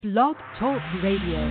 Blog Talk Radio.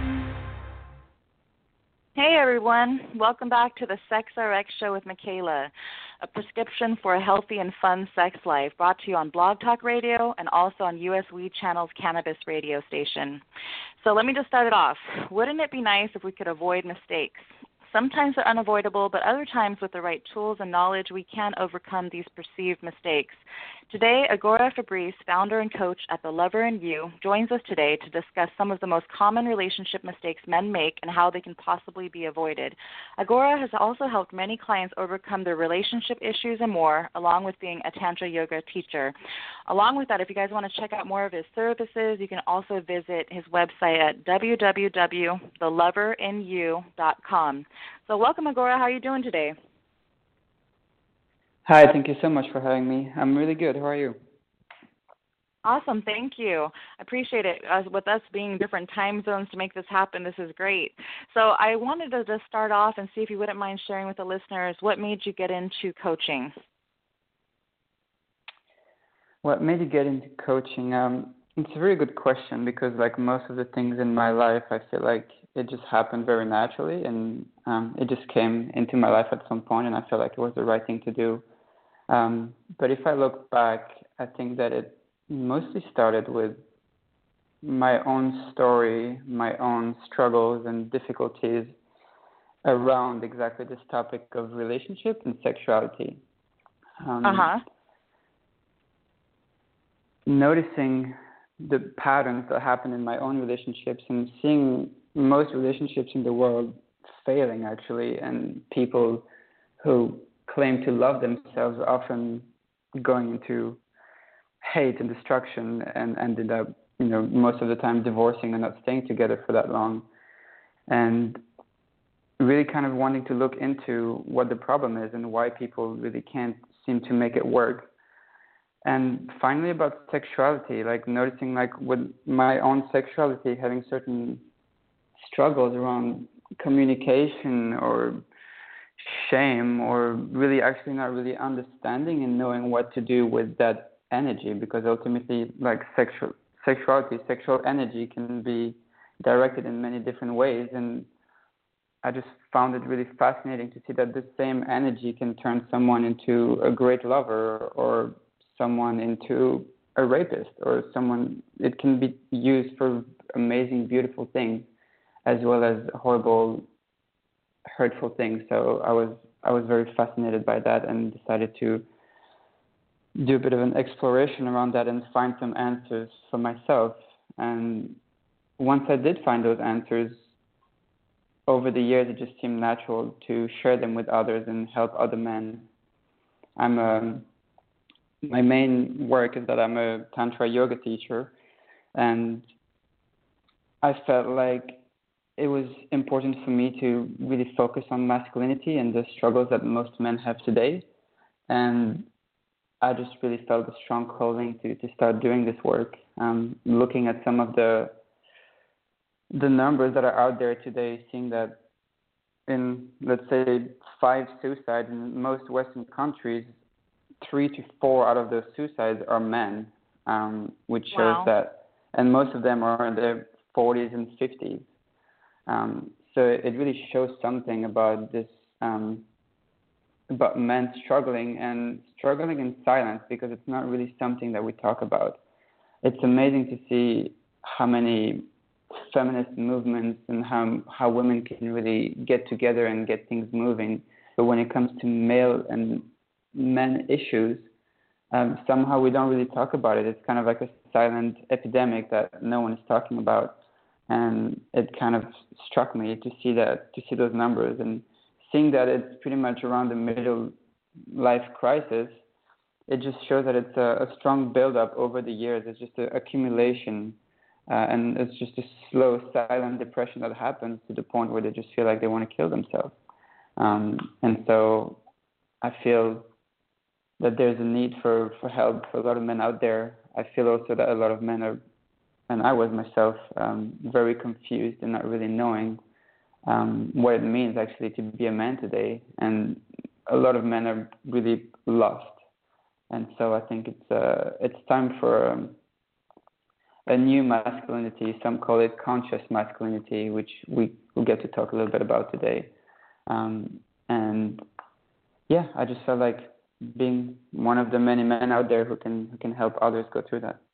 Hey everyone, welcome back to the Sex RX Show with Michaela, a prescription for a healthy and fun sex life, brought to you on Blog Talk Radio and also on US Weed Channel's Cannabis radio station. So let me just start it off. Wouldn't it be nice if we could avoid mistakes? Sometimes they're unavoidable, but other times with the right tools and knowledge, we can overcome these perceived mistakes. Today, Agora Fabrice, founder and coach at The Lover in You, joins us today to discuss some of the most common relationship mistakes men make and how they can possibly be avoided. Agora has also helped many clients overcome their relationship issues and more, along with being a Tantra yoga teacher. Along with that, if you guys want to check out more of his services, you can also visit his website at www.theloverinyou.com. So welcome, Agora. How are you doing today? Hi, thank you so much for having me. I'm really good. How are you? Awesome, thank you. I appreciate it. With us being different time zones to make this happen, this is great. So I wanted to just start off and see if you wouldn't mind sharing with the listeners what made you get into coaching. What made you get into coaching? It's a very good question because, like most of the things in my life, I feel like it just happened very naturally, and it just came into my life at some point, and I felt like it was the right thing to do. But if I look back, I think that it mostly started with my own story, my own struggles and difficulties around exactly this topic of relationship and sexuality. Noticing the patterns that happen in my own relationships and seeing most relationships in the world failing, actually, and people who claim to love themselves often going into hate and destruction and ended up, most of the time divorcing and not staying together for that long. And really kind of wanting to look into what the problem is and why people really can't seem to make it work. And finally, about sexuality, like noticing, like with my own sexuality, having certain struggles around communication or shame, or really actually not really understanding and knowing what to do with that energy, because ultimately, like sexual energy can be directed in many different ways. And I just found it really fascinating to see that the same energy can turn someone into a great lover, or someone into a rapist, or someone, it can be used for amazing, beautiful things, as well as horrible, hurtful things. So I was very fascinated by that and decided to do a bit of an exploration around that and find some answers for myself. And once I did find those answers, over the years it just seemed natural to share them with others and help other men. My main work is that I'm a Tantra yoga teacher, and I felt like it was important for me to really focus on masculinity and the struggles that most men have today. And I just really felt a strong calling to start doing this work. Looking at some of the numbers that are out there today, seeing that in, let's say, 5 suicides in most Western countries, 3 to 4 out of those suicides are men, which shows that, and most of them are in their 40s and 50s. So it really shows something about this, about men struggling in silence, because it's not really something that we talk about. It's amazing to see how many feminist movements and how women can really get together and get things moving. But when it comes to male and men issues, somehow we don't really talk about it. It's kind of like a silent epidemic that no one is talking about. And it kind of struck me to see those numbers, and seeing that it's pretty much around the middle life crisis. It just shows that it's a strong build-up over the years. It's just an accumulation, and it's just a slow, silent depression that happens to the point where they just feel like they want to kill themselves. And so I feel that there's a need for help for a lot of men out there. I feel also that a lot of men are, and I was myself, very confused and not really knowing what it means actually to be a man today. And a lot of men are really lost. And so I think it's time for a new masculinity. Some call it conscious masculinity, which we will get to talk a little bit about today. And yeah, I just felt like being one of the many men out there who can help others go through that.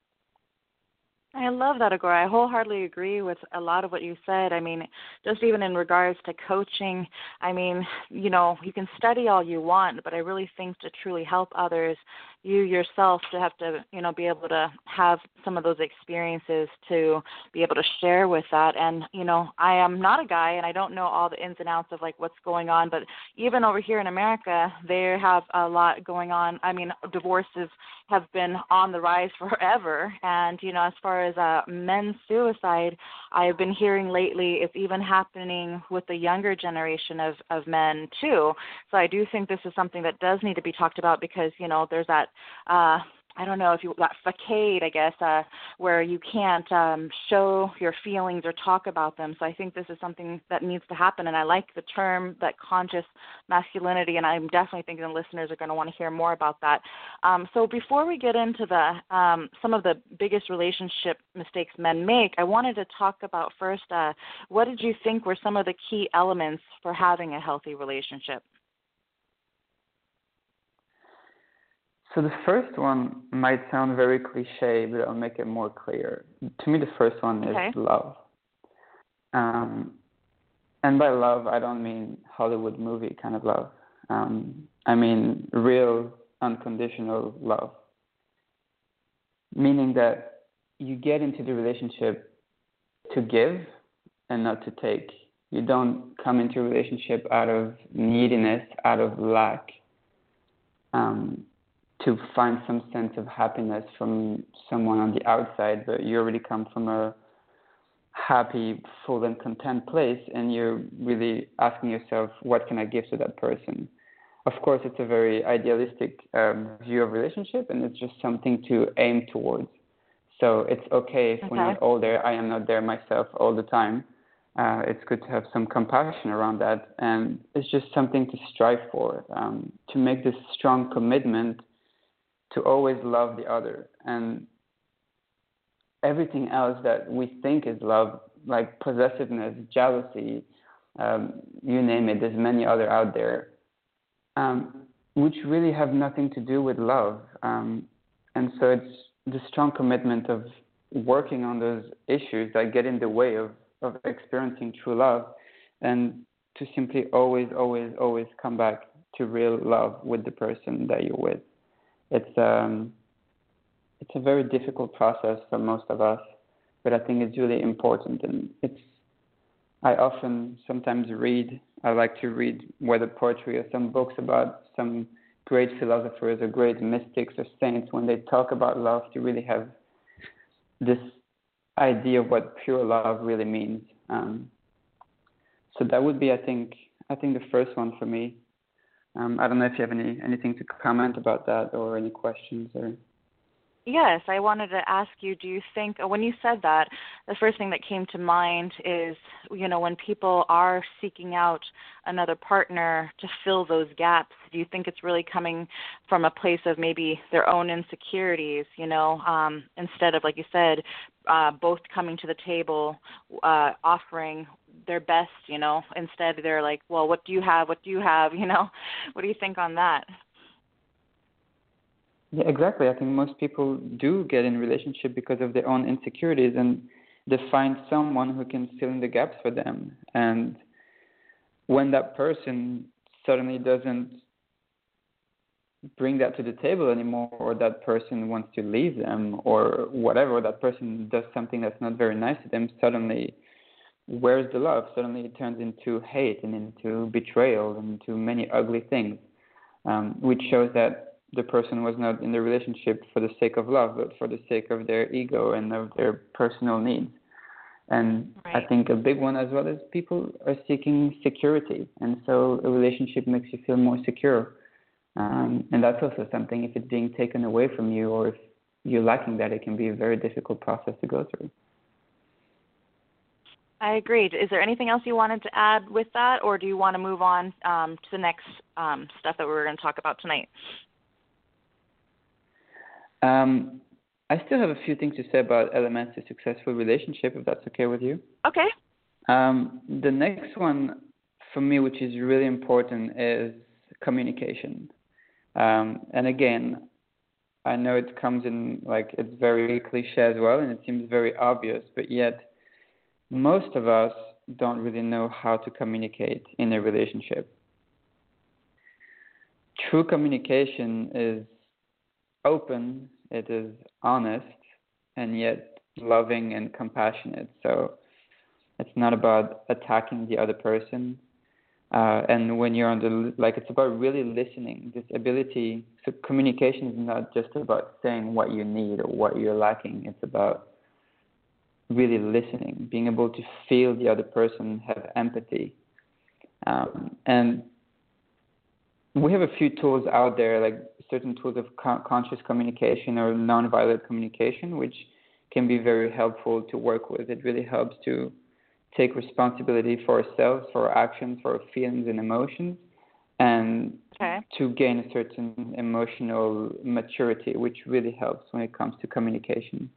I love that, Agora. I wholeheartedly agree with a lot of what you said. I mean, just even in regards to coaching, I mean, you know, you can study all you want, but I really think to truly help others, you yourself to have to, you know, be able to have some of those experiences to be able to share with that. And, you know, I am not a guy and I don't know all the ins and outs of like what's going on, but even over here in America, they have a lot going on. I mean, divorces have been on the rise forever. And, you know, as far as men's suicide, I've been hearing lately it's even happening with the younger generation of men too. So I do think this is something that does need to be talked about because, you know, there's that I don't know if you that facade, I guess, where you can't show your feelings or talk about them. So I think this is something that needs to happen, and I like the term, that conscious masculinity, and I'm definitely thinking the listeners are going to want to hear more about that. So before we get into the some of the biggest relationship mistakes men make, I wanted to talk about first, what did you think were some of the key elements for having a healthy relationship? So the first one might sound very cliche, but I'll make it more clear. To me, the first one is love. And by love, I don't mean Hollywood movie kind of love. I mean real, unconditional love. Meaning that you get into the relationship to give and not to take. You don't come into a relationship out of neediness, out of lack. To find some sense of happiness from someone on the outside, but you already come from a happy, full, and content place, and you're really asking yourself, what can I give to that person? Of course, it's a very idealistic view of relationship, and it's just something to aim towards. So it's okay if we're not all there. I am not there myself all the time. It's good to have some compassion around that, and it's just something to strive for, to make this strong commitment to always love the other. And everything else that we think is love, like possessiveness, jealousy, you name it, there's many other out there, which really have nothing to do with love. And so it's the strong commitment of working on those issues that get in the way of experiencing true love, and to simply always, always, always come back to real love with the person that you're with. It's a very difficult process for most of us, but I think it's really important. And I often sometimes I like to read whether poetry or some books about some great philosophers or great mystics or saints when they talk about love, to really have this idea of what pure love really means. So that would be, I think the first one for me. I don't know if you have anything to comment about that or any questions or. Yes, I wanted to ask you, do you think, when you said that, the first thing that came to mind is, you know, when people are seeking out another partner to fill those gaps, do you think it's really coming from a place of maybe their own insecurities, you know, instead of, like you said, both coming to the table, offering their best, you know, instead they're like, well, what do you have, you know? What do you think on that? Yeah, exactly. I think most people do get in relationship because of their own insecurities, and they find someone who can fill in the gaps for them. And when that person suddenly doesn't bring that to the table anymore, or that person wants to leave them, or whatever, or that person does something that's not very nice to them, suddenly, where's the love? Suddenly it turns into hate and into betrayal and into many ugly things, which shows that the person was not in the relationship for the sake of love, but for the sake of their ego and of their personal needs. And I think a big one as well is people are seeking security. And so a relationship makes you feel more secure. And that's also something, if it's being taken away from you or if you're lacking that, it can be a very difficult process to go through. I agreed. Is there anything else you wanted to add with that, or do you want to move on to the next stuff that we're going to talk about tonight? I still have a few things to say about elements of successful relationship, if that's okay with you. Okay. The next one for me, which is really important, is communication. And again, I know it comes in like it's very cliche as well, and it seems very obvious, but yet most of us don't really know how to communicate in a relationship. True communication is open, it is honest, and yet loving and compassionate. So it's not about attacking the other person. And when you're on it's about really listening. This ability, so communication is not just about saying what you need or what you're lacking. It's about really listening, being able to feel the other person, have empathy. And we have a few tools out there, like certain tools of conscious communication or nonviolent communication, which can be very helpful to work with. It really helps to take responsibility for ourselves, for our actions, for our feelings and emotions, and to gain a certain emotional maturity, which really helps when it comes to communication.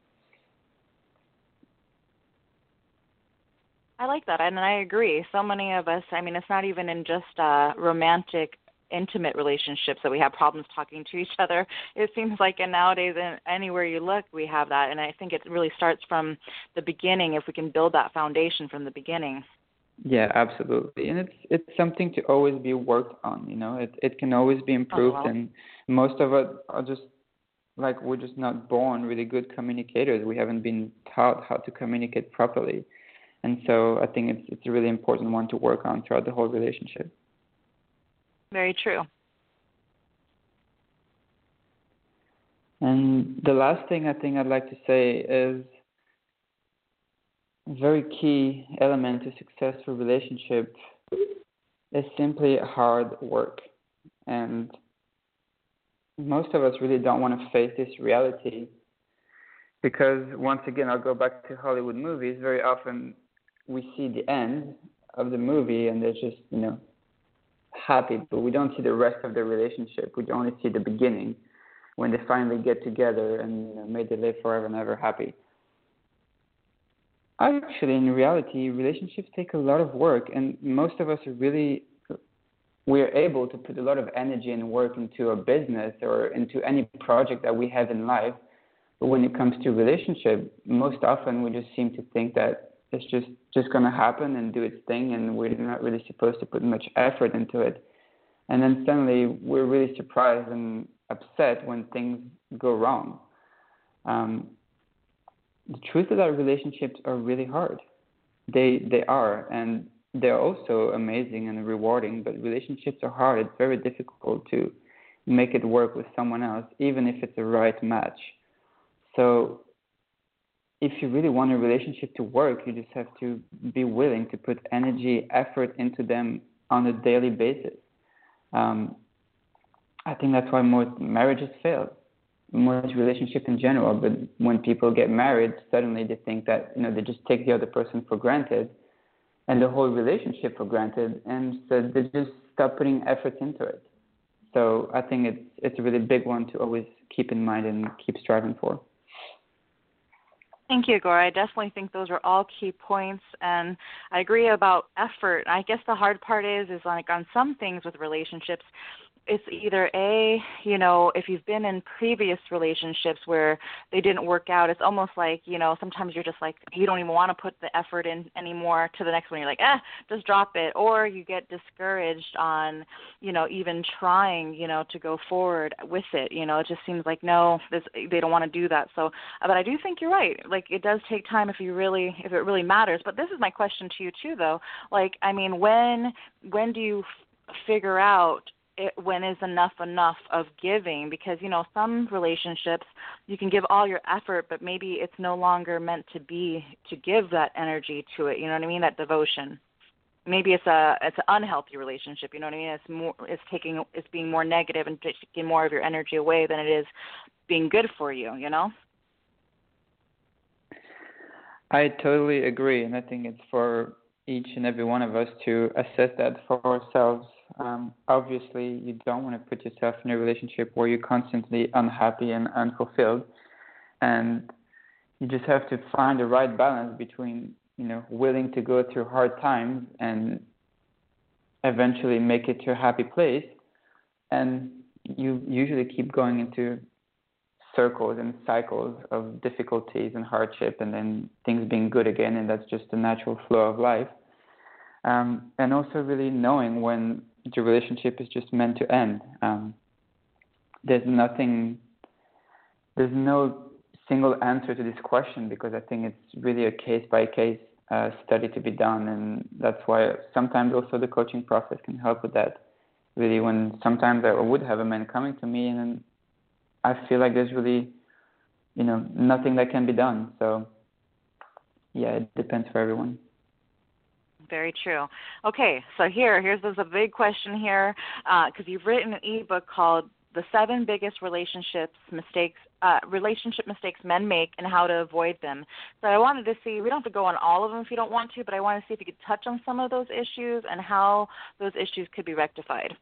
I like that, and I agree. So many of us, I mean, it's not even in just romantic, intimate relationships that we have problems talking to each other. It seems like nowadays, anywhere you look, we have that, and I think it really starts from the beginning if we can build that foundation from the beginning. Yeah, absolutely, and it's something to always be worked on. It can always be improved, and most of us are just we're just not born really good communicators. We haven't been taught how to communicate properly. And so I think it's a really important one to work on throughout the whole relationship. Very true. And the last thing I think I'd like to say is a very key element to successful relationship is simply hard work. And most of us really don't want to face this reality because, once again, I'll go back to Hollywood movies. Very often we see the end of the movie and they're just, happy, but we don't see the rest of the relationship. We only see the beginning when they finally get together and may they live forever and ever happy. Actually, in reality, relationships take a lot of work, and most of us we're able to put a lot of energy and work into a business or into any project that we have in life. But when it comes to relationship, most often we just seem to think that it's just going to happen and do its thing, and we're not really supposed to put much effort into it. And then suddenly we're really surprised and upset when things go wrong. The truth is that relationships are really hard. They are, and they're also amazing and rewarding, but relationships are hard. It's very difficult to make it work with someone else, even if it's a right match. So if you really want a relationship to work, you just have to be willing to put energy, effort into them on a daily basis. I think that's why most marriages fail, most relationships in general. But when people get married, suddenly they think that they just take the other person for granted and the whole relationship for granted, and so they just stop putting effort into it. So I think it's a really big one to always keep in mind and keep striving for. Thank you, Igor. I definitely think those are all key points, and I agree about effort. I guess the hard part is on some things with relationships, it's either if you've been in previous relationships where they didn't work out, it's almost like, sometimes you're just like, you don't even want to put the effort in anymore to the next one. You're like, just drop it. Or you get discouraged on, even trying, to go forward with it. It just seems like, no, they don't want to do that. So, but I do think you're right. Like, it does take time if it really matters. But this is my question to you too, though. Like, I mean, when do you figure out when is enough of giving? Because, some relationships you can give all your effort, but maybe it's no longer meant to give that energy to it. You know what I mean? That devotion. Maybe it's an unhealthy relationship. You know what I mean? It's being more negative and taking more of your energy away than it is being good for you. I totally agree, and I think it's for each and every one of us to assess that for ourselves. Obviously, you don't want to put yourself in a relationship where you're constantly unhappy and unfulfilled. And you just have to find the right balance between, willing to go through hard times and eventually make it to a happy place. And you usually keep going into circles and cycles of difficulties and hardship, and then things being good again, and that's just the natural flow of life. And also really knowing when the relationship is just meant to end. There's no single answer to this question, because I think it's really a case-by-case study to be done, and that's why sometimes also the coaching process can help with that. Really, when sometimes I would have a man coming to me, and then I feel like there's really, nothing that can be done. So, yeah, it depends for everyone. Very true. Okay, so here's a big question here, because you've written an ebook called "The 7 Biggest Relationship Mistakes Men Make and How to Avoid Them." So I wanted to see, we don't have to go on all of them if you don't want to, but I want to see if you could touch on some of those issues and how those issues could be rectified.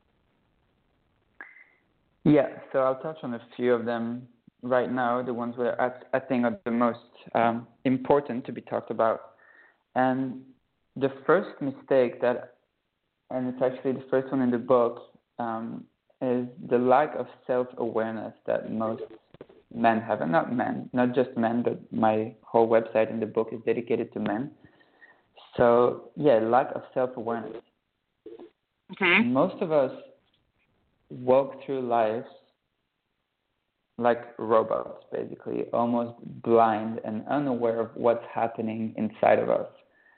Yeah, so I'll touch on a few of them right now, the ones that I think are the most important to be talked about. And the first mistake and it's actually the first one in the book, is the lack of self-awareness that most men have. And not just men, but my whole website in the book is dedicated to men. So, yeah, lack of self-awareness. Okay. Most of us walk through life like robots, basically, almost blind and unaware of what's happening inside of us.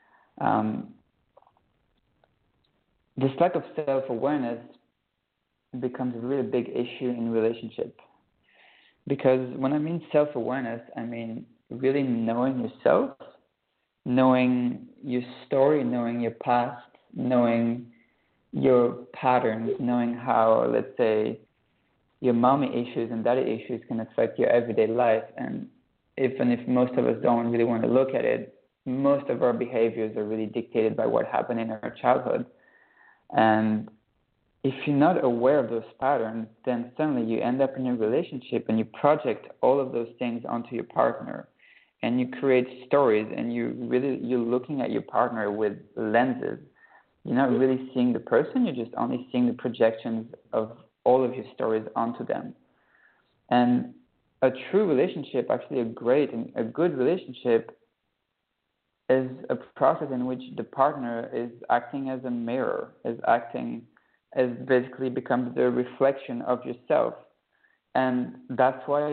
This lack of self-awareness becomes a really big issue in relationship. Because when I mean self-awareness, I mean really knowing yourself, knowing your story, knowing your past, knowing your patterns, knowing how, let's say, your mommy issues and daddy issues can affect your everyday life. And even if most of us don't really want to look at it, most of our behaviors are really dictated by what happened in our childhood. And if you're not aware of those patterns, then suddenly you end up in a relationship and you project all of those things onto your partner, and you create stories, and you're looking at your partner with lenses. You're not really seeing the person, you're just only seeing the projections of all of your stories onto them. And a true relationship, actually a good relationship, is a process in which the partner is acting as a mirror, as basically becomes the reflection of yourself. And that's why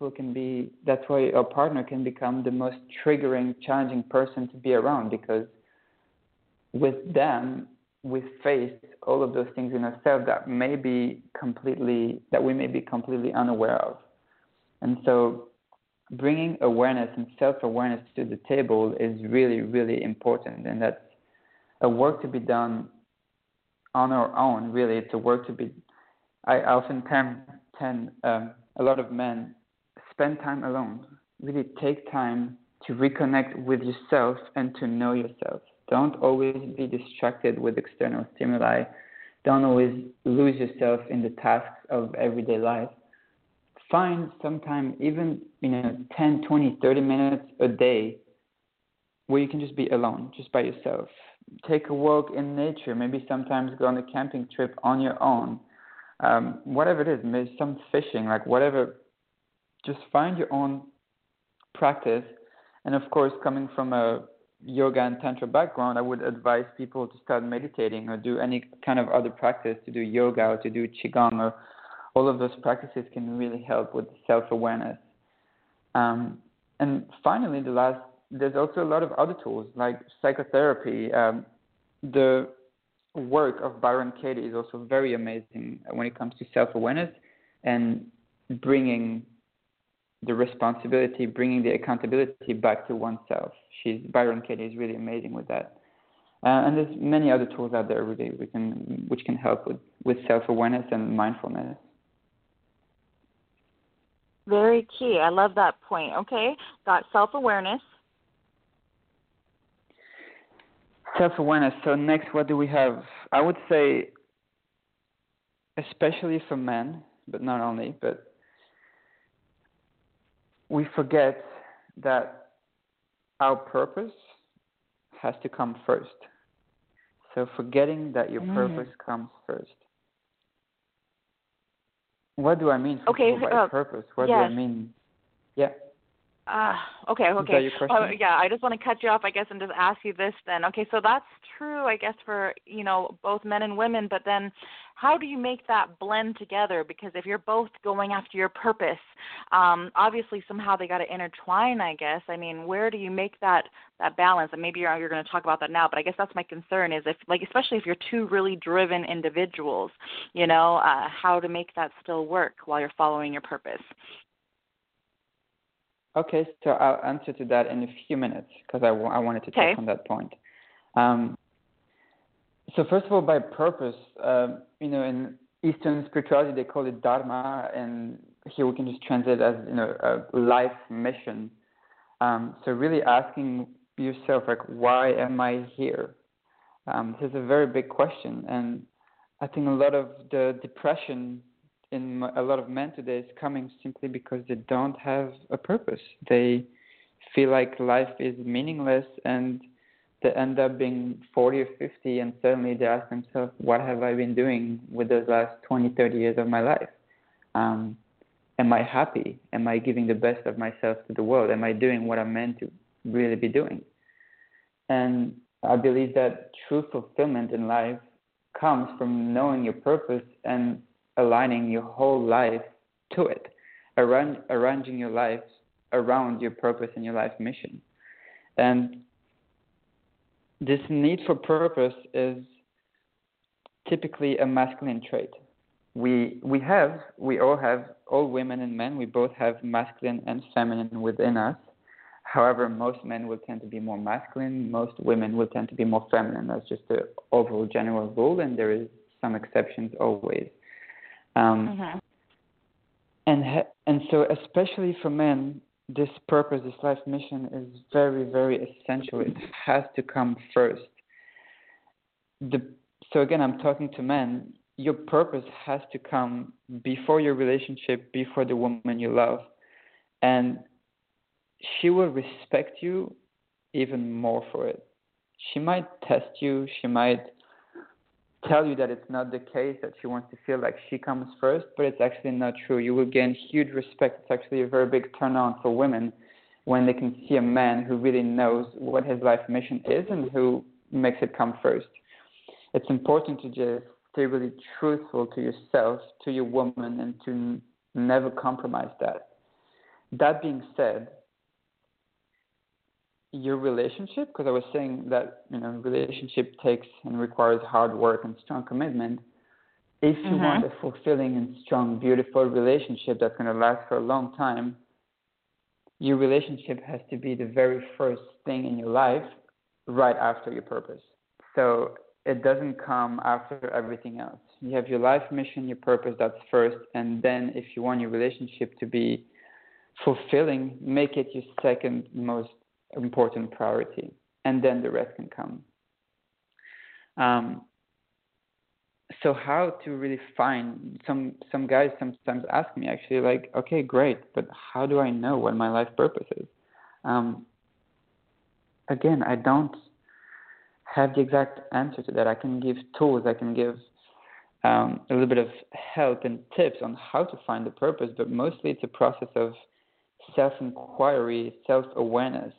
a partner can become the most triggering, challenging person to be around, because with them, we face all of those things in ourselves that we may be completely unaware of. And so bringing awareness and self-awareness to the table is really, really important. And that's a work to be done on our own, really. It's a work to be... I often tell a lot of men, spend time alone. Really take time to reconnect with yourself and to know yourself. Don't always be distracted with external stimuli. Don't always lose yourself in the tasks of everyday life. Find some time, even 10, 20, 30 minutes a day where you can just be alone, just by yourself. Take a walk in nature, maybe sometimes go on a camping trip on your own. Whatever it is, maybe some fishing, like whatever. Just find your own practice. And of course, coming from a yoga and tantra background, I would advise people to start meditating or do any kind of other practice, to do yoga or to do qigong, or all of those practices can really help with self-awareness. And finally, there's also a lot of other tools like psychotherapy. The work of Byron Katie is also very amazing when it comes to self-awareness and bringing the responsibility, bringing the accountability back to oneself. Byron Katie is really amazing with that. And there's many other tools out there really which can help with self-awareness and mindfulness. Very key. I love that point. Okay, got self-awareness. Self-awareness. So next, what do we have? I would say, especially for men, but not only, but we forget that our purpose has to come first. So forgetting that your purpose comes first. What do I mean by purpose? What do I mean? Yeah. Okay. Is that your question? Yeah, I just want to cut you off, I guess, and just ask you this then. Okay, so that's true, I guess, for, both men and women, but then how do you make that blend together? Because if you're both going after your purpose, obviously somehow they got to intertwine, I guess. I mean, where do you make that balance? And maybe you're going to talk about that now, but I guess that's my concern is especially if you're two really driven individuals, how to make that still work while you're following your purpose. Okay, so I'll answer to that in a few minutes because I wanted to touch on that point. So first of all, by purpose, in Eastern spirituality they call it dharma, and here we can just translate as a life mission. So really asking yourself, like, why am I here? This is a very big question, and I think a lot of the depression in a lot of men today is coming simply because they don't have a purpose. They feel like life is meaningless, and they end up being 40 or 50, and suddenly they ask themselves, what have I been doing with those last 20, 30 years of my life? Am I happy? Am I giving the best of myself to the world? Am I doing what I'm meant to really be doing? And I believe that true fulfillment in life comes from knowing your purpose and aligning your whole life to it, arranging your life around your purpose and your life mission. And this need for purpose is typically a masculine trait. All women and men, we both have masculine and feminine within us. However, most men will tend to be more masculine, most women will tend to be more feminine. That's just the overall general rule, and there is some exceptions always. And so especially for men, this purpose, this life mission is very, very essential. It has to come first. So again, I'm talking to men. Your purpose has to come before your relationship, before the woman you love. And she will respect you even more for it. She might test you. She might tell you that it's not the case, that she wants to feel like she comes first, but it's actually not true. You will gain huge respect. It's actually a very big turn on for women when they can see a man who really knows what his life mission is and who makes it come first. It's important to just stay really truthful to yourself, to your woman, and to never compromise that. That being said, your relationship, because I was saying that relationship takes and requires hard work and strong commitment. If you want a fulfilling and strong, beautiful relationship that's going to last for a long time, your relationship has to be the very first thing in your life right after your purpose. So it doesn't come after everything else. You have your life mission, your purpose, that's first, and then if you want your relationship to be fulfilling, make it your second most important priority, and then the rest can come. So how to really find, some guys sometimes ask me actually, like, okay, great, but how do I know what my life purpose is? Again, I don't have the exact answer to that. I can give tools, I can give a little bit of help and tips on how to find the purpose, but mostly it's a process of self-inquiry, self-awareness.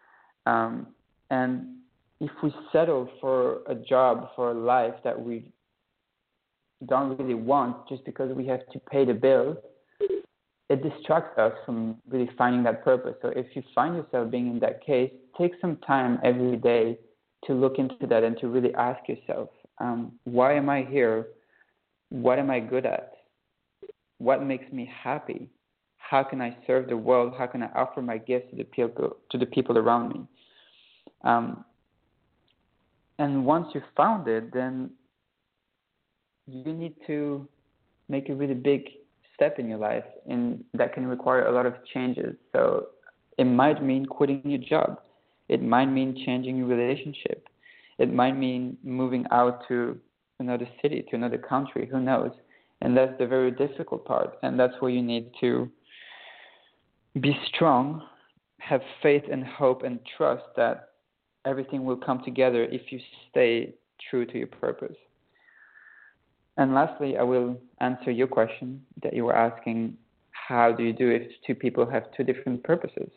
And if we settle for a job, for a life that we don't really want just because we have to pay the bills, it distracts us from really finding that purpose. So if you find yourself being in that case, take some time every day to look into that and to really ask yourself, why am I here? What am I good at? What makes me happy? How can I serve the world? How can I offer my gifts to the people around me? And once you've found it, then you need to make a really big step in your life, and that can require a lot of changes. So it might mean quitting your job. It might mean changing your relationship. It might mean moving out to another city, to another country, who knows? And that's the very difficult part, and that's where you need to be strong, have faith and hope and trust that everything will come together if you stay true to your purpose. And lastly, I will answer your question that you were asking, how do you do if two people have two different purposes?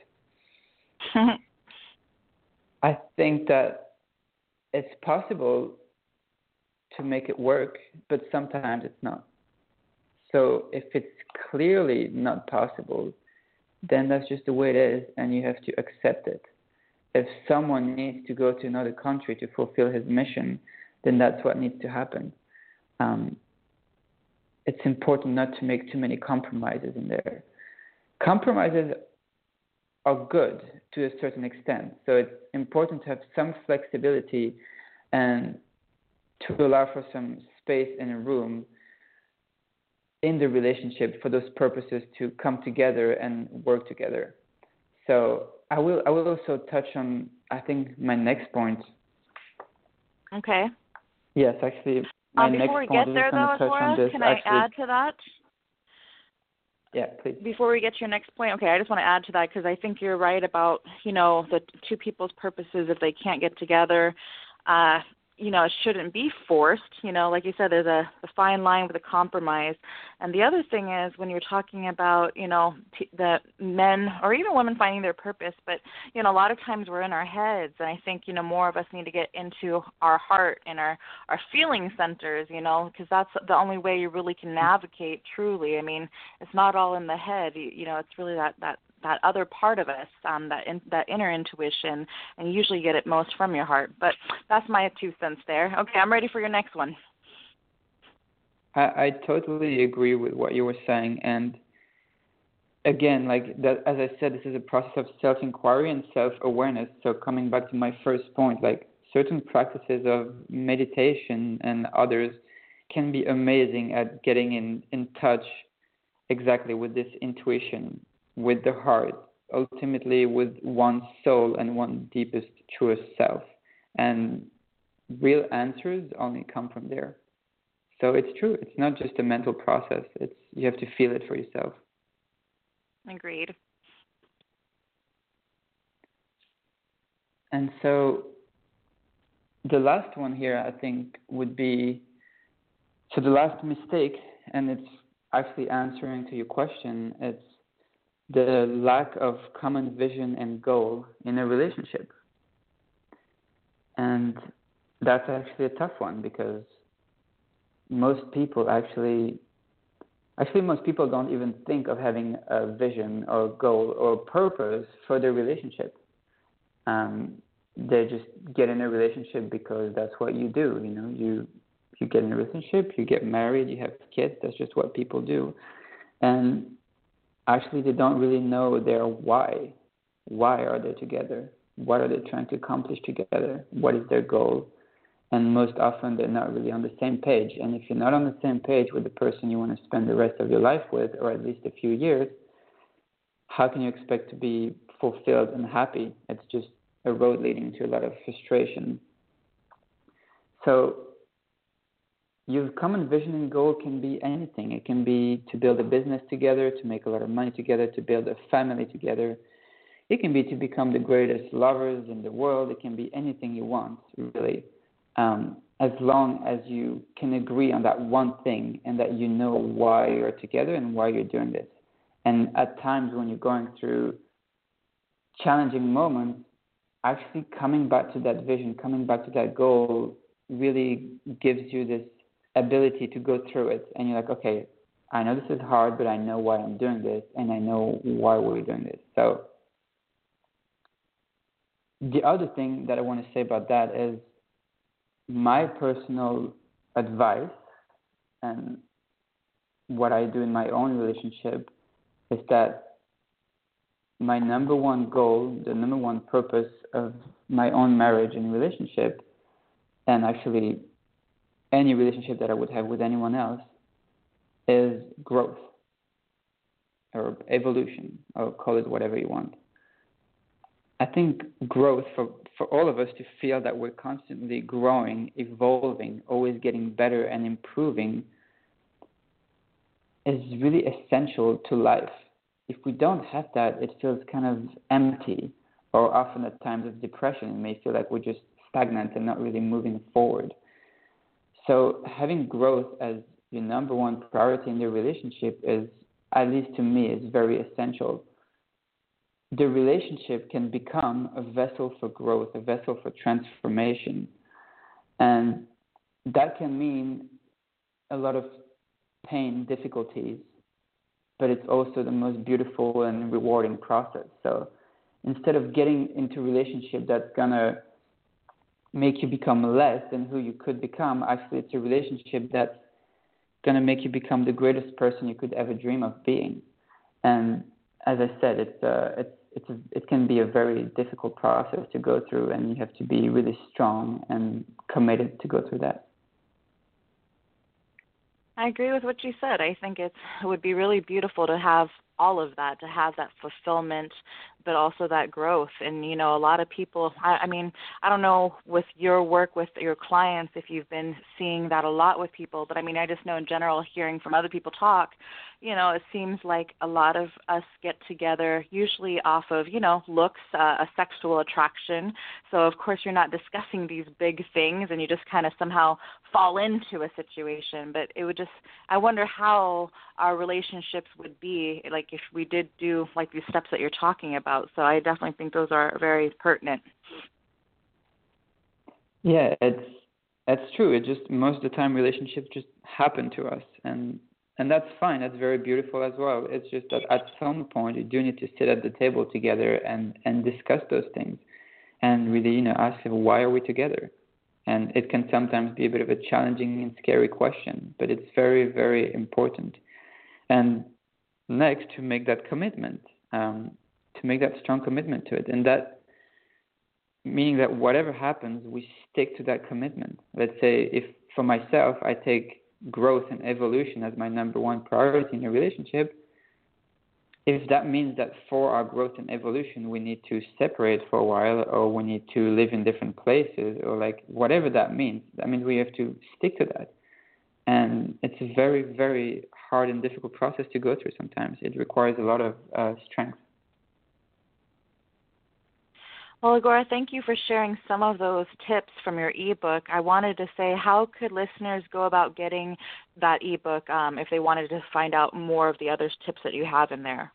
I think that it's possible to make it work, but sometimes it's not. So if it's clearly not possible, then that's just the way it is, and you have to accept it. If someone needs to go to another country to fulfill his mission, then that's what needs to happen. It's important not to make too many compromises in there. Compromises are good to a certain extent, so it's important to have some flexibility and to allow for some space and a room in the relationship for those purposes to come together and work together. So I will also touch on, I think, my next point. Okay. Yes, actually, my next point. Before we get there, though, Azora, can I add to that? Yeah, please. Before we get to your next point, okay, I just want to add to that because I think you're right about, the two people's purposes, if they can't get together, it shouldn't be forced. Like you said, there's a fine line with a compromise. And the other thing is when you're talking about, the men or even women finding their purpose, but, a lot of times we're in our heads. And I think, more of us need to get into our heart and our feeling centers, because that's the only way you really can navigate truly. I mean, it's not all in the head. It's really that other part of us, that inner intuition, and you usually get it most from your heart. But that's my 2 cents there. Okay, I'm ready for your next one. I totally agree with what you were saying. And again, like that, as I said, this is a process of self-inquiry and self-awareness. So coming back to my first point, like certain practices of meditation and others can be amazing at getting in touch exactly with this intuition, with the heart, ultimately with one's soul and one's deepest, truest self. And real answers only come from there. So it's true. It's not just a mental process. You have to feel it for yourself. Agreed. And so the last one here, I think, would be, so the last mistake, and it's actually answering to your question, it's the lack of common vision and goal in a relationship. And that's actually a tough one because most people most people don't even think of having a vision or goal or purpose for their relationship. They just get in a relationship because that's what you do. You get in a relationship, you get married, you have kids. That's just what people do. And actually, they don't really know their why. Why are they together? What are they trying to accomplish together? What is their goal? And most often, they're not really on the same page. And if you're not on the same page with the person you want to spend the rest of your life with, or at least a few years, how can you expect to be fulfilled and happy? It's just a road leading to a lot of frustration. So your common vision and goal can be anything. It can be to build a business together, to make a lot of money together, to build a family together. It can be to become the greatest lovers in the world. It can be anything you want, really, as long as you can agree on that one thing and that you know why you're together and why you're doing this. And at times when you're going through challenging moments, actually coming back to that vision, coming back to that goal really gives you this ability to go through it. And you're like, okay, I know this is hard, but I know why I'm doing this, and I know why we're doing this. So the other thing that I want to say about that is my personal advice and what I do in my own relationship is that my number one goal, the number one purpose of my own marriage and relationship, and actually any relationship that I would have with anyone else, is growth or evolution, or call it whatever you want. I think growth, for all of us to feel that we're constantly growing, evolving, always getting better and improving, is really essential to life. if we don't have that, it feels kind of empty, or often at times of depression, it may feel like we're just stagnant and not really moving forward. So having growth as your number one priority in your relationship is, at least to me, is very essential. The relationship can become a vessel for growth, a vessel for transformation. And that can mean a lot of pain, difficulties, but it's also the most beautiful and rewarding process. So instead of getting into a relationship that's going to make you become less than who you could become, actually it's a relationship that's going to make you become the greatest person you could ever dream of being. And as I said, it can be a very difficult process to go through, and you have to be really strong and committed to go through that. I agree with what you said. I think it would be really beautiful to have all of that, to have that fulfillment, but also that growth. And, you know, a lot of people, I mean, I don't know with your work with your clients if you've been seeing that a lot with people, but I mean, I just know in general, hearing from other people talk, you know, it seems like a lot of us get together usually off of, you know, looks, a sexual attraction. So, of course, you're not discussing these big things and you just kind of somehow fall into a situation. But it would just, I wonder how our relationships would be, like if we did do like these steps that you're talking about. So I definitely think those are very pertinent. Yeah, that's true. It just, most of the time relationships just happen to us, and that's fine. That's very beautiful as well. It's just that at some point you do need to sit at the table together and discuss those things, and really, you know, ask why are we together. And it can sometimes be a bit of a challenging and scary question, but it's very, very important. And next, to make that commitment, to make that strong commitment to it, and that meaning that whatever happens, we stick to that commitment. Let's say if for myself, I take growth and evolution as my number one priority in a relationship, if that means that for our growth and evolution, we need to separate for a while, or we need to live in different places, or like whatever that means we have to stick to that. And it's a very, very hard and difficult process to go through sometimes. It requires a lot of strength. Well, Igor, thank you for sharing some of those tips from your ebook. I wanted to say, how could listeners go about getting that ebook if they wanted to find out more of the other tips that you have in there?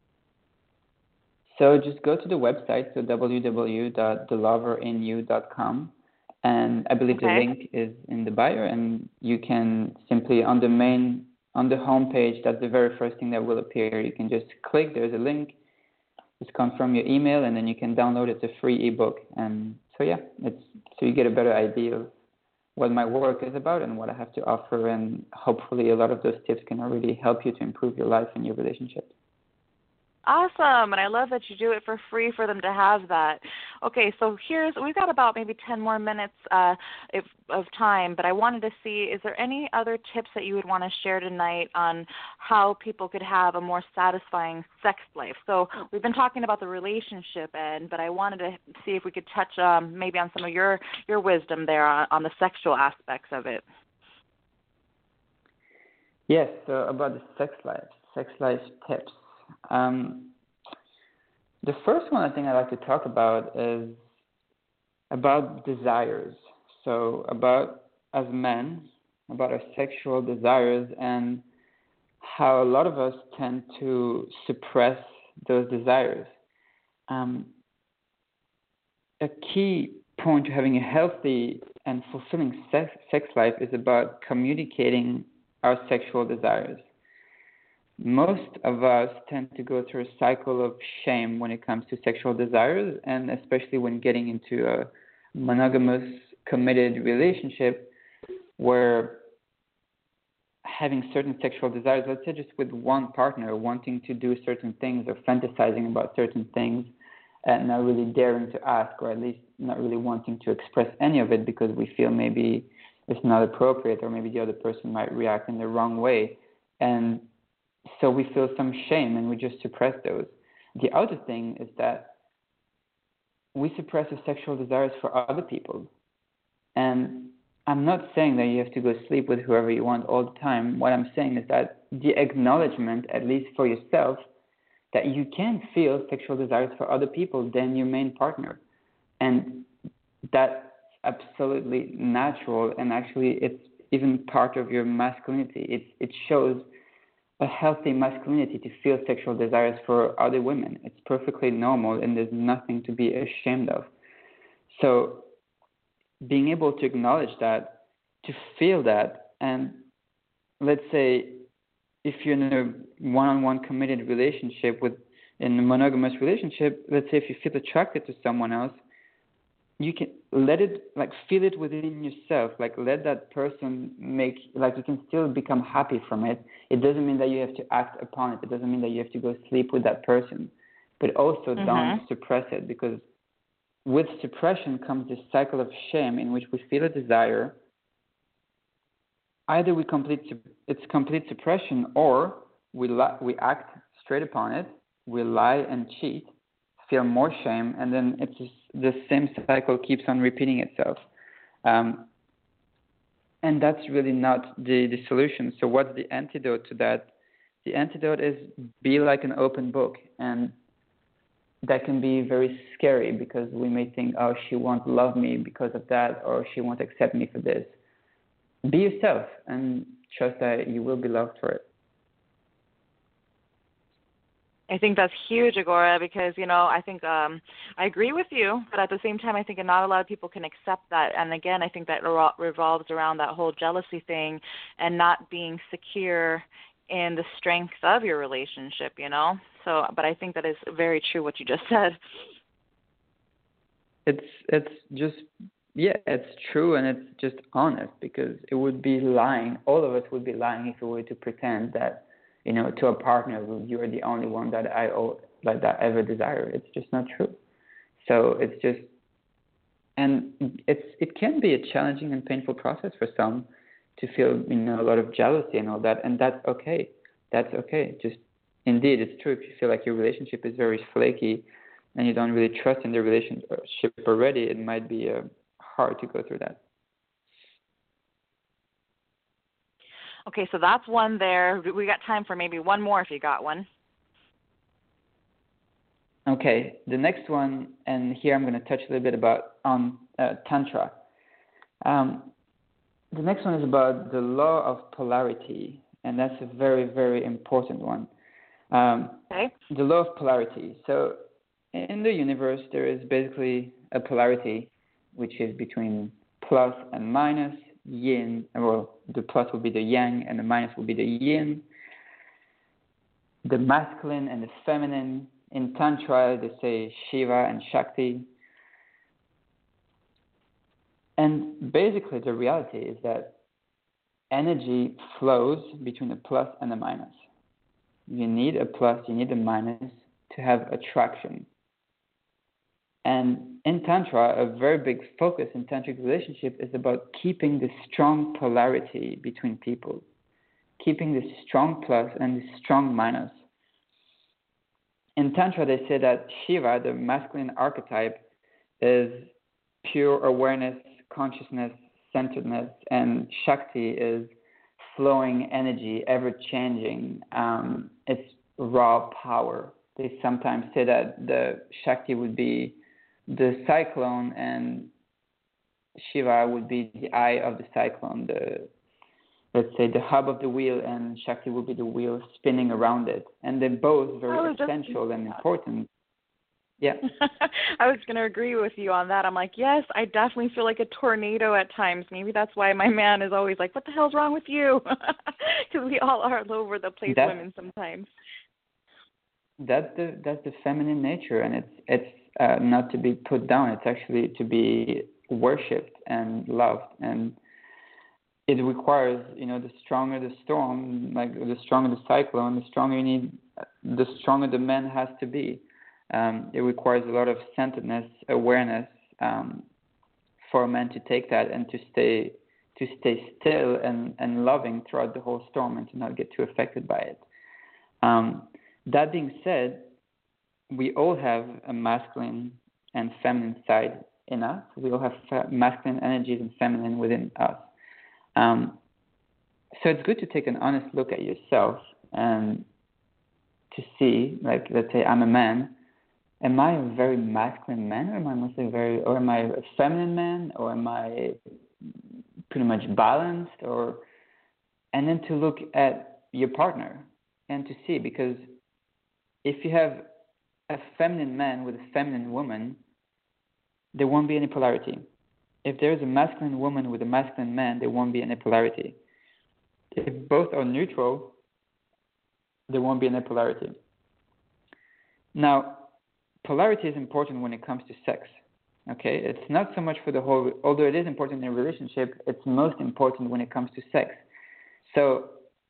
So just go to the website, so www.theloverinyou.com, and I believe the link is in the bio, and you can simply on the home page, that's the very first thing that will appear. You can just click, there's a link. Just confirm your email, and then you can download it. It's a free ebook. And so, yeah, so you get a better idea of what my work is about and what I have to offer. And hopefully a lot of those tips can really help you to improve your life and your relationship. Awesome, and I love that you do it for free for them to have that. Okay, so we've got about maybe 10 more minutes of time, but I wanted to see, is there any other tips that you would want to share tonight on how people could have a more satisfying sex life? So we've been talking about the relationship end, but I wanted to see if we could touch maybe on some of your wisdom there on the sexual aspects of it. Yes, so about the sex life tips. The first one I think I'd like to talk about is about desires. So about, as men, about our sexual desires and how a lot of us tend to suppress those desires. A key point to having a healthy and fulfilling sex life is about communicating our sexual desires. Most of us tend to go through a cycle of shame when it comes to sexual desires, and especially when getting into a monogamous, committed relationship where having certain sexual desires, let's say just with one partner, wanting to do certain things or fantasizing about certain things and not really daring to ask, or at least not really wanting to express any of it because we feel maybe it's not appropriate, or maybe the other person might react in the wrong way. And so we feel some shame and we just suppress those. The other thing is that we suppress our sexual desires for other people. And I'm not saying that you have to go sleep with whoever you want all the time. What I'm saying is that the acknowledgement, at least for yourself, that you can feel sexual desires for other people than your main partner. And that's absolutely natural, and actually it's even part of your masculinity. It shows a healthy masculinity to feel sexual desires for other women. It's perfectly normal, and there's nothing to be ashamed of. So being able to acknowledge that, to feel that, and let's say if you're in a one-on-one committed relationship in a monogamous relationship, let's say if you feel attracted to someone else, you can let it, feel it within yourself, let that person you can still become happy from it. It doesn't mean that you have to act upon it. It doesn't mean that you have to go sleep with that person, but also don't suppress it, because with suppression comes this cycle of shame in which we feel a desire. Either it's complete suppression, or we act straight upon it, we lie and cheat, feel more shame, and then it's just, the same cycle keeps on repeating itself. And that's really not the solution. So what's the antidote to that? The antidote is be like an open book. And that can be very scary, because we may think, oh, she won't love me because of that, or she won't accept me for this. Be yourself and trust that you will be loved for it. I think that's huge, Agora, because, I think I agree with you, but at the same time, I think not a lot of people can accept that. And again, I think that revolves around that whole jealousy thing and not being secure in the strength of your relationship, So, but I think that is very true what you just said. It's just, it's true, and it's just honest, because it would be lying. All of us would be lying if we were to pretend that, to a partner, you are the only one that I ever desire. It's just not true. So it's just, and it can be a challenging and painful process for some to feel, a lot of jealousy and all that, and that's okay. That's okay. Just, indeed, it's true. If you feel like your relationship is very flaky and you don't really trust in the relationship already, it might be hard to go through that. Okay, so that's one there. We got time for maybe one more if you got one. Okay, the next one, and here I'm going to touch a little bit on Tantra. The next one is about the law of polarity, and that's a very, very important one. Okay. The law of polarity. So in the universe, there is basically a polarity, which is between plus and minus, yin, the plus will be the yang and the minus will be the yin, the masculine and the feminine. In Tantra, they say Shiva and Shakti. And basically, the reality is that energy flows between the plus and the minus. You need a plus, you need a minus to have attraction. And in Tantra, a very big focus in Tantric relationship is about keeping the strong polarity between people, keeping the strong plus and the strong minus. In Tantra, they say that Shiva, the masculine archetype, is pure awareness, consciousness, centeredness, and Shakti is flowing energy, ever-changing. It's raw power. They sometimes say that the Shakti would be the cyclone and Shiva would be the eye of the cyclone, let's say the hub of the wheel, and Shakti will be the wheel spinning around it. And they're both very essential and important. Yeah. I was going to agree with you on that. I'm like, yes, I definitely feel like a tornado at times. Maybe that's why my man is always like, what the hell's wrong with you? Because we all are all over the place, women sometimes. That's the feminine nature, and it's not to be put down. It's actually to be worshipped and loved, and it requires, the stronger the storm, like the stronger the cyclone, the stronger the man has to be. It requires a lot of centeredness, awareness, for a man to take that and to stay still and loving throughout the whole storm and to not get too affected by it. That being said, we all have a masculine and feminine side in us. We all have masculine energies and feminine within us. So it's good to take an honest look at yourself and to see, like, let's say I'm a man, am I a very masculine man, or am I a feminine man, or am I pretty much balanced, and then to look at your partner and to see, because if you have a feminine man with a feminine woman, there won't be any polarity. If there is a masculine woman with a masculine man, there won't be any polarity. If both are neutral, there won't be any polarity. Now, polarity is important when it comes to sex. Okay, it's not so much for the whole, although it is important in a relationship, it's most important when it comes to sex. So,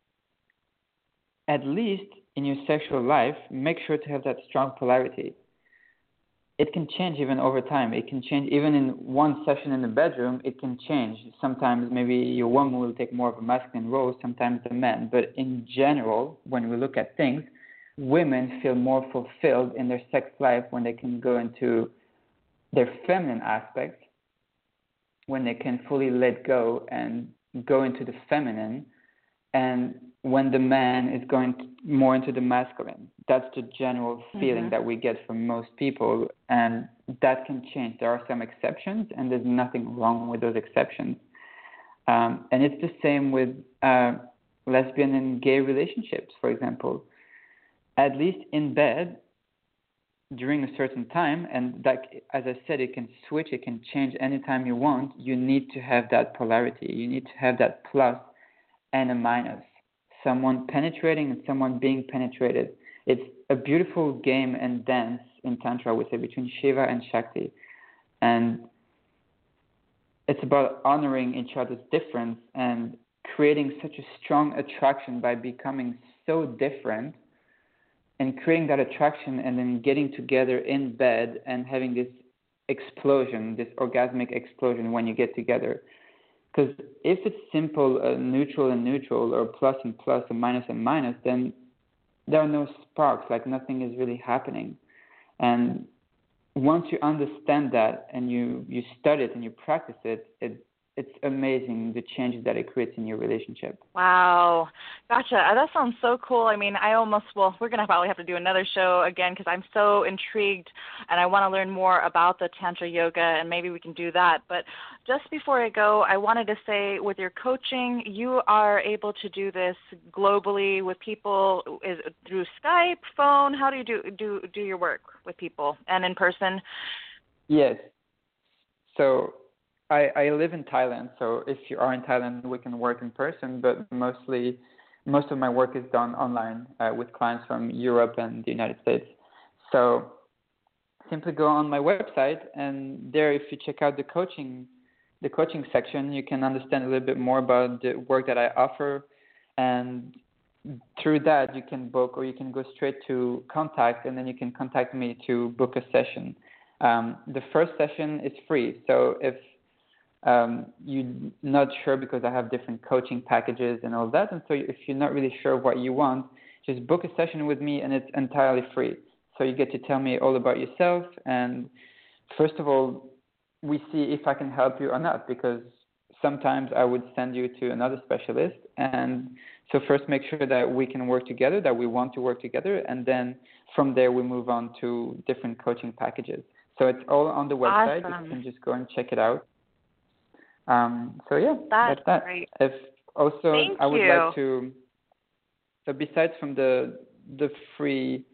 at least in your sexual life, make sure to have that strong polarity. It can change even over time. It can change even in one session in the bedroom. It can change. Sometimes maybe your woman will take more of a masculine role, sometimes the man. But in general, when we look at things, women feel more fulfilled in their sex life when they can go into their feminine aspects, when they can fully let go and go into the feminine, and when the man is going more into the masculine. That's the general feeling that we get from most people, and that can change. There are some exceptions, and there's nothing wrong with those exceptions. And it's the same with lesbian and gay relationships, for example. At least in bed, during a certain time, and that, as I said, it can switch, it can change anytime you want. You need to have that polarity. You need to have that plus and a minus. Someone penetrating and someone being penetrated. It's a beautiful game and dance in Tantra, we say, between Shiva and Shakti. And it's about honoring each other's difference and creating such a strong attraction by becoming so different, and creating that attraction and then getting together in bed and having this explosion, this orgasmic explosion when you get together. Because if it's simple, neutral and neutral, or plus and plus, and minus, then there are no sparks, like nothing is really happening. And once you understand that and you study it and you practice it, it's amazing the changes that it creates in your relationship. Wow. Gotcha. That sounds so cool. I mean, we're going to probably have to do another show again because I'm so intrigued and I want to learn more about the Tantra Yoga, and maybe we can do that. But just before I go, I wanted to say with your coaching, you are able to do this globally with people. Is it through Skype, phone? How do you do your work with people and in person? Yes. So I live in Thailand, so if you are in Thailand, we can work in person, but most of my work is done online with clients from Europe and the United States. So simply go on my website, and there, if you check out the coaching section, you can understand a little bit more about the work that I offer, and through that you can book, or you can go straight to contact, and then you can contact me to book a session. The first session is free, so if you're not sure, because I have different coaching packages and all that, and so if you're not really sure what you want, just book a session with me, and it's entirely free. So you get to tell me all about yourself, and first of all, we see if I can help you or not, because sometimes I would send you to another specialist, and so first make sure that we can work together, that we want to work together, and then from there we move on to different coaching packages. So it's all on the website. Awesome. You can just go and check it out. So yeah, that's that. Great. If also, Thank I would you. like to. So besides from the free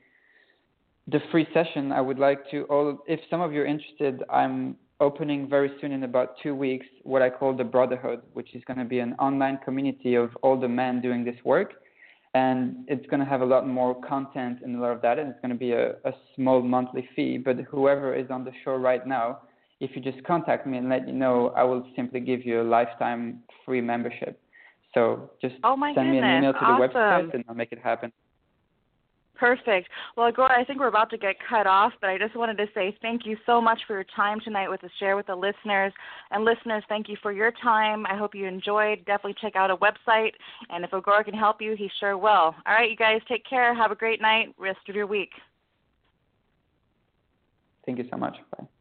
session, I would like to if some of you are interested, I'm opening very soon, in about 2 weeks, what I call the Brotherhood, which is going to be an online community of all the men doing this work, and it's going to have a lot more content and a lot of that, and it's going to be a small monthly fee. But whoever is on the show right now, if you just contact me and let me know, I will simply give you a lifetime free membership. So just send me an email to the website, and I'll make it happen. Perfect. Well, Agora, I think we're about to get cut off, but I just wanted to say thank you so much for your time tonight to share with the listeners. And listeners, thank you for your time. I hope you enjoyed. Definitely check out a website, and if Agora can help you, he sure will. All right, you guys, take care. Have a great night. Rest of your week. Thank you so much. Bye.